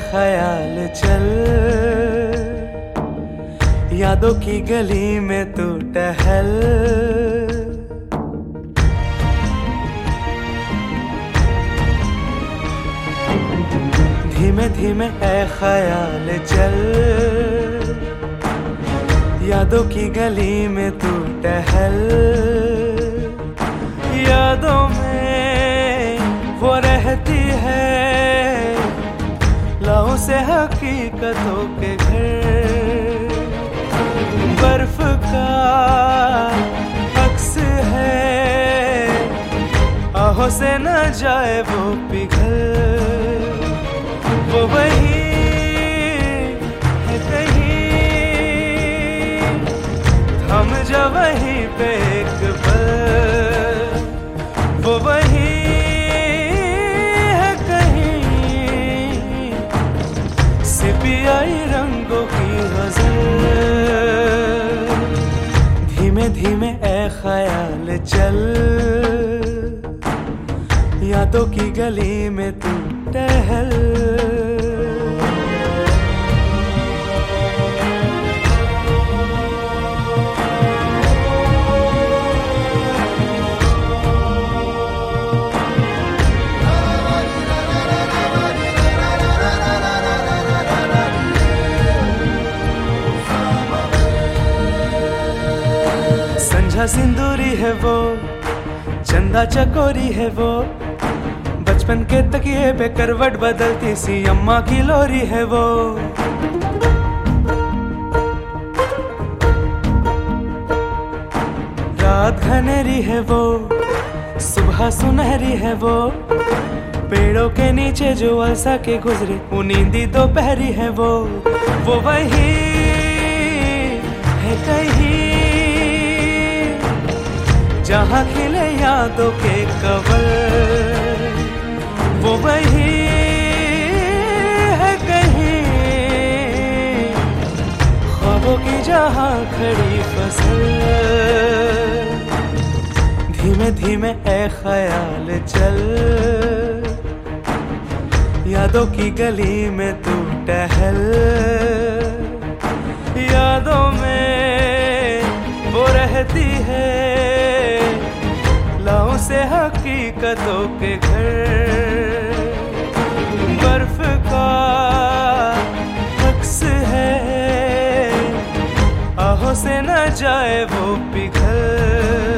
ख्याल चल, यादों की गली में तू टहल। धीमे धीमे ए ख्याल चल, यादों की गली में तू टहल। यादों में वो रहती है, लाओं से हकीकतों के घर। बर्फ का अक्स है, आहों से न जाए वो पिघल। वो वही है कहीं, थम जा वहीं पे एक पल। वो वही है कहीं, सिपियाई रंगों की गजल। धीमे धीमे ए ख्याल चल, यादों की गली में तू टहल। संझा सिंदूरी है वो, चंदा चकोरी है वो, बचपन के तकिए पे करवट बदलती सी अम्मा की लोरी है वो। रात घनेरी है वो, सुबह सुनहरी है वो, पेड़ों के नीचे जो अलसा के गुजरे वो नींदी दोपहरी है वो। वो वही है कहीं, जहाँ खिले यादों के कवल। वो वही है कहीं, ख्वाबों की जहाँ खड़ी फसल। धीमे धीमे ए ख्याल चल, यादों की गली में तू टहल। यादों में वो रहती है, लाओं से हकीकतों के घर। बर्फ का अक्स है, आहों से न जाए वो पिघल।